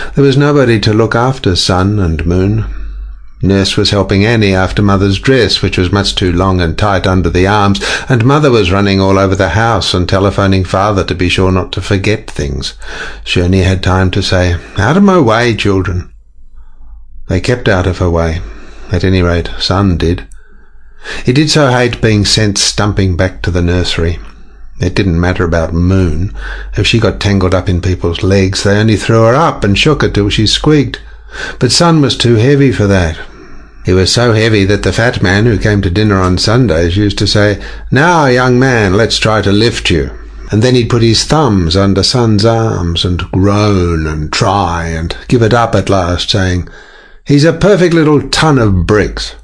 There was nobody to look after Sun and Moon. Nurse was helping Annie after Mother's dress, which was much too long and tight under the arms, and Mother was running all over the house and telephoning Father to be sure not to forget things. She only had time to say, "Out of my way, children." They kept out of her way. At any rate, Sun did. He did so hate being sent stumping back to the nursery. It didn't matter about Moon. If she got tangled up in people's legs, they only threw her up and shook her till she squeaked. But Sun was too heavy for that. He was so heavy that the fat man who came to dinner on Sundays used to say, "Now, young man, let's try to lift you." And then he'd put his thumbs under Sun's arms and groan and try and give it up at last, saying, "He's a perfect little ton of bricks."